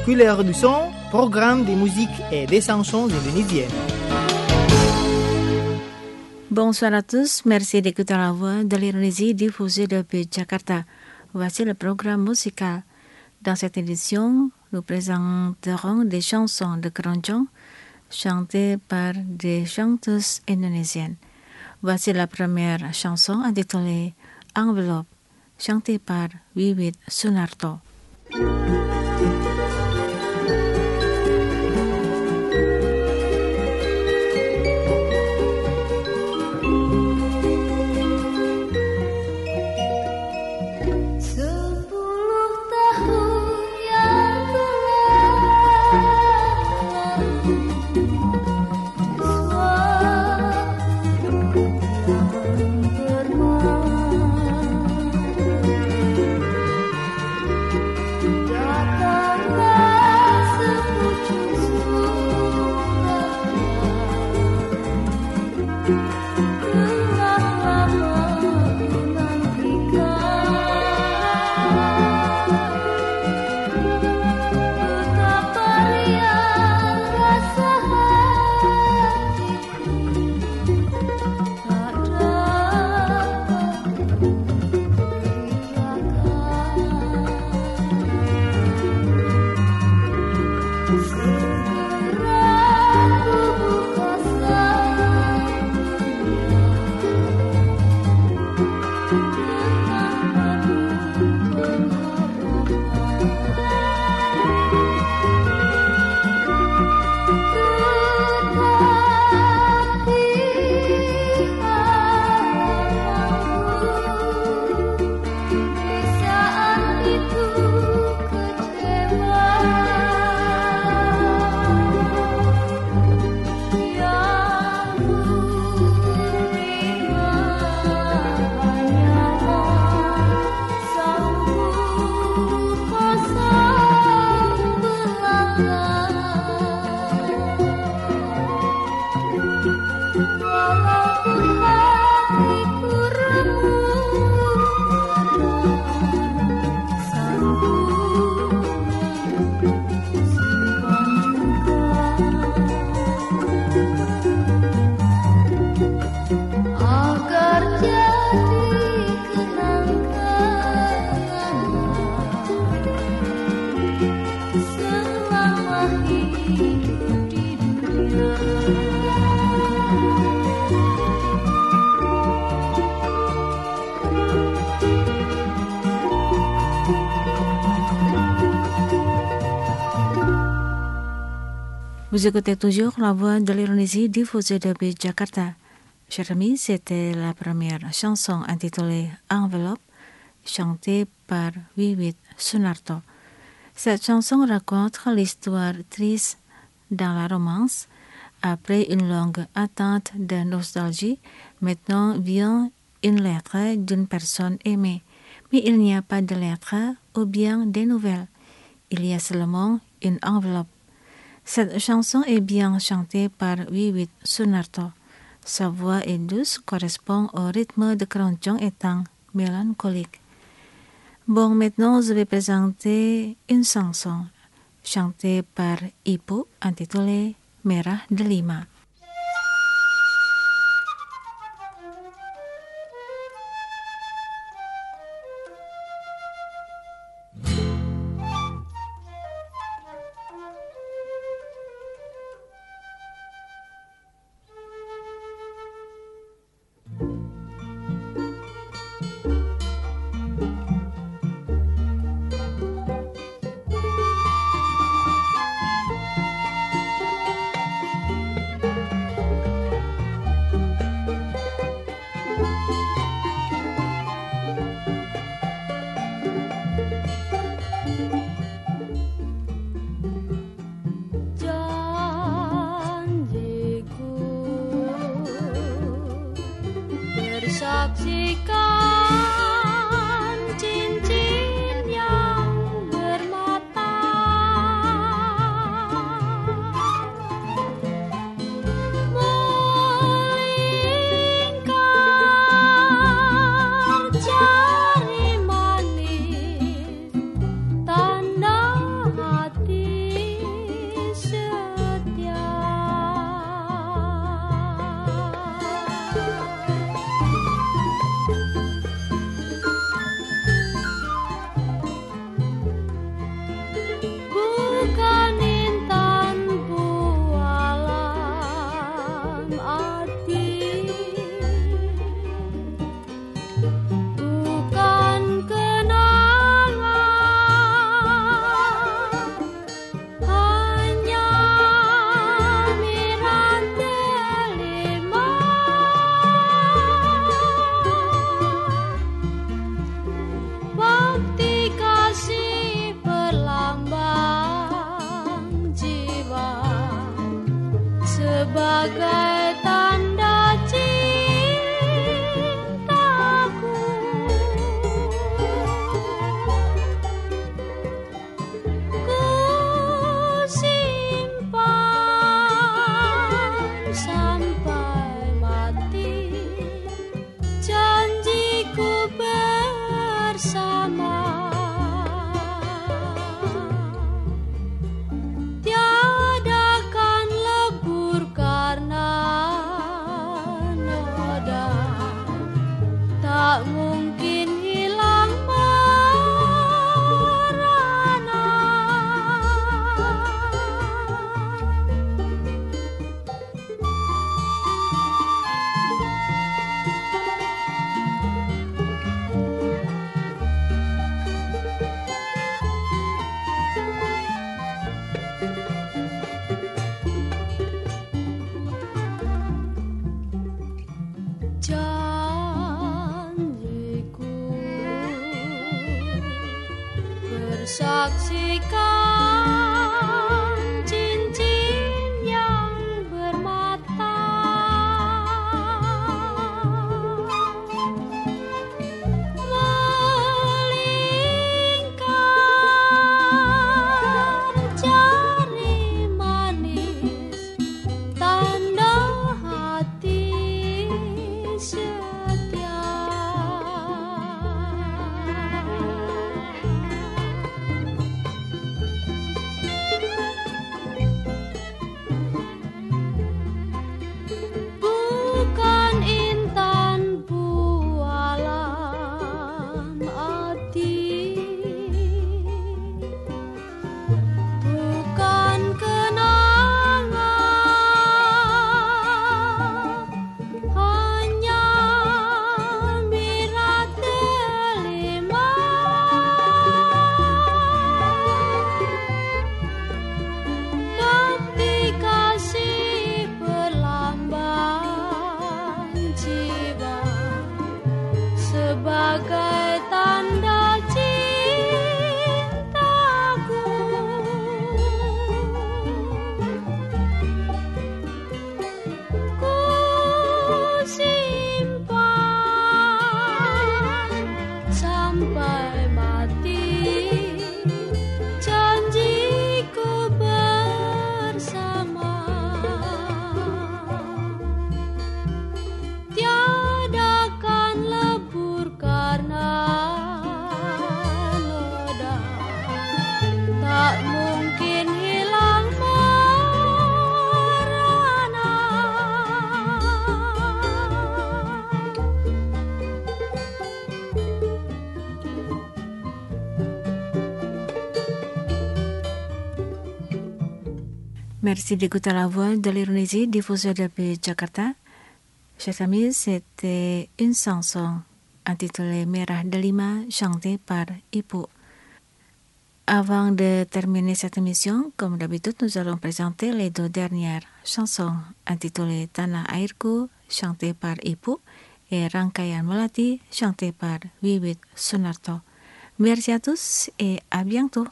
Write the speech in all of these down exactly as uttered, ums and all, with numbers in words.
Couleur du son, programme de musique et des chansons indonésiennes. Bonsoir à tous, merci d'écouter la voix de l'Indonésie diffusée depuis Jakarta. Voici le programme musical. Dans cette édition, nous présenterons des chansons de keroncong chantées par des chanteuses indonésiennes. Voici la première chanson intitulée Envelope, chantée par Wiwit Sunarto. Vous écoutez toujours la voix de l'Indonésie diffusée depuis Jakarta. Chers amis, c'était la première chanson intitulée Envelope, chantée par Wiwit Sunarto. Cette chanson raconte l'histoire triste dans la romance. Après une longue attente de nostalgie, maintenant vient une lettre d'une personne aimée. Mais il n'y a pas de lettre ou bien des nouvelles. Il y a seulement une enveloppe. Cette chanson est bien chantée par Wiwit Sunarto. Sa voix est douce, correspond au rythme de keroncong étant mélancolique. Bon, maintenant je vais présenter une chanson chantée par Ibu intitulée Merah Delima. Cari manis sebagai tanda cintaku. Ku simpan sampai mati janjiku bersama. Tak mungkin hilang merana. Saksikan cincin yang bermata, melingkar jari manis, tanda hati setia. Sebagai tanda cintaku, ku simpan sampai mati janjiku bersama. Tiadakan lebur karena noda, tak mungkin hilang merana. Merci d'écouter la voix de l'Indonésie diffusée depuis Jakarta. Chers amis, c'était une chanson intitulée Merah Delima chantée par Ibu. Avant de terminer cette émission, comme d'habitude, nous allons présenter les deux dernières chansons intitulées Tanah Airku chantée par Ibu et Rangkaian Melati chantée par Wiwit Sunarto. Merci à tous et à bientôt.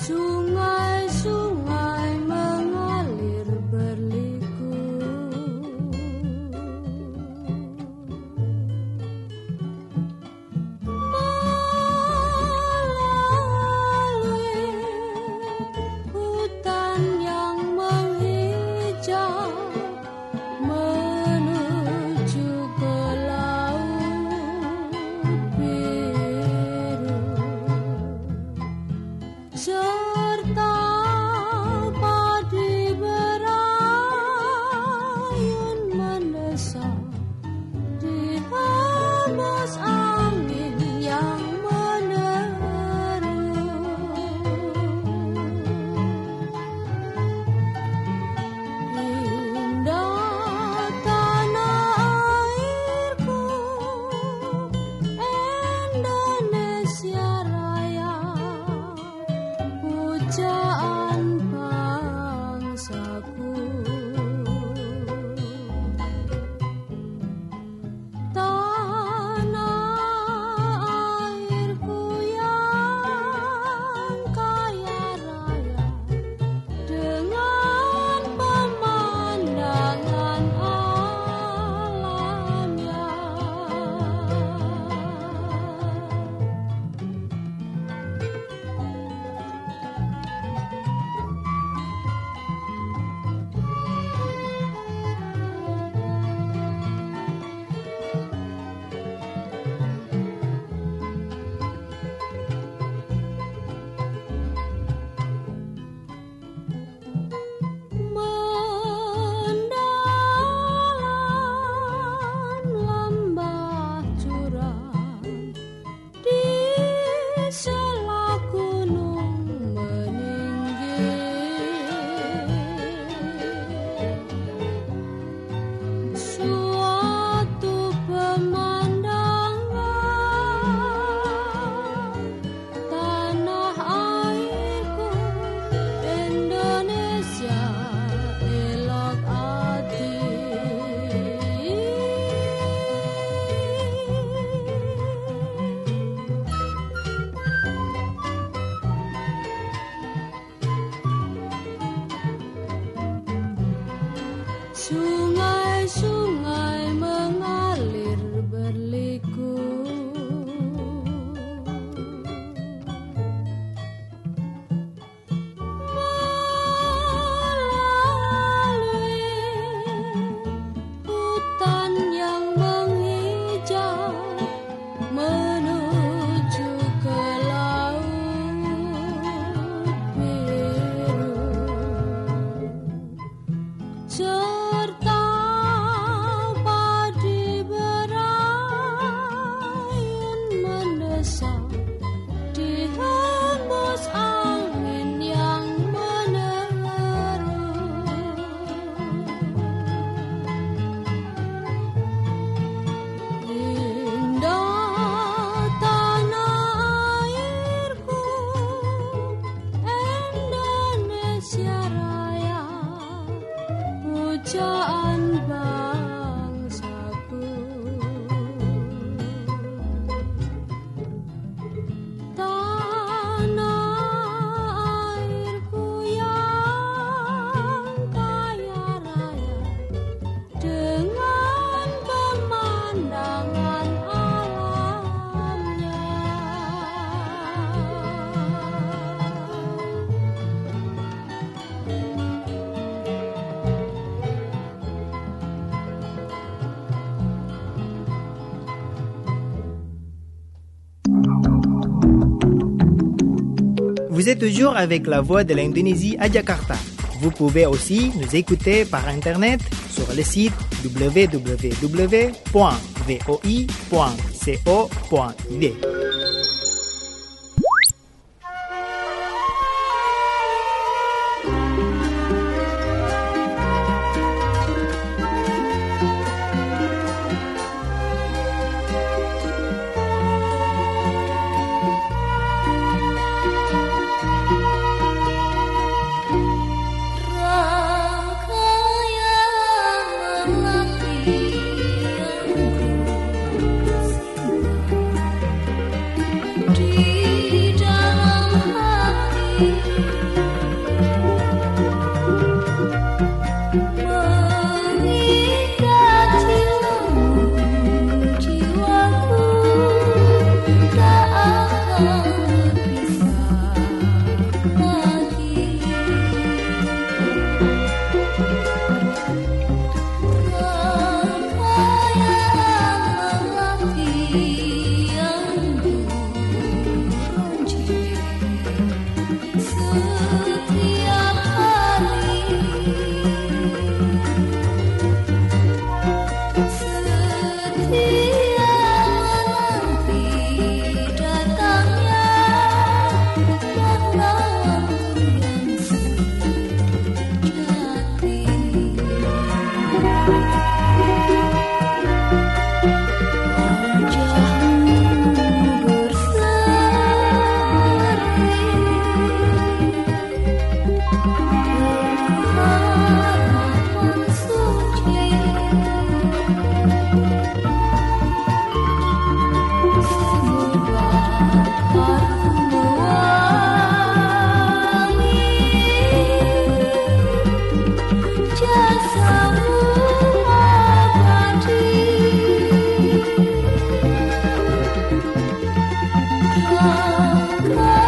Sungai-sungai mengalir berliku, melalui hutan yang menghijau, menuju ke laut biru, serta padi berayun mendesak di hembus angin yang meneru. Indah tanah airku, Indonesia Raya, pujaan bangsaku. Tanah airku yang kaya raya, dengan pemandangan alamnya. Mendalam lembah jurang, di sela gunung meninggi, suatu pemandangan tanah airku, Indonesia elok hati. Sungai-sungai mengalir berliku, melalui hutan yang menghijau, menuju ke laut biru, serta padi berayun mendesak di hembus angin yang meneru. Indah tanah airku, Indonesia Raya, pujaan bangsaku. Tanah airku yang kaya raya, dengan pemandangan alamnya. Vous êtes toujours avec la voix de l'Indonésie à Jakarta. Vous pouvez aussi nous écouter par internet sur le site w w w point voi point co point i d. Rangkaian melati yang ku Indonesia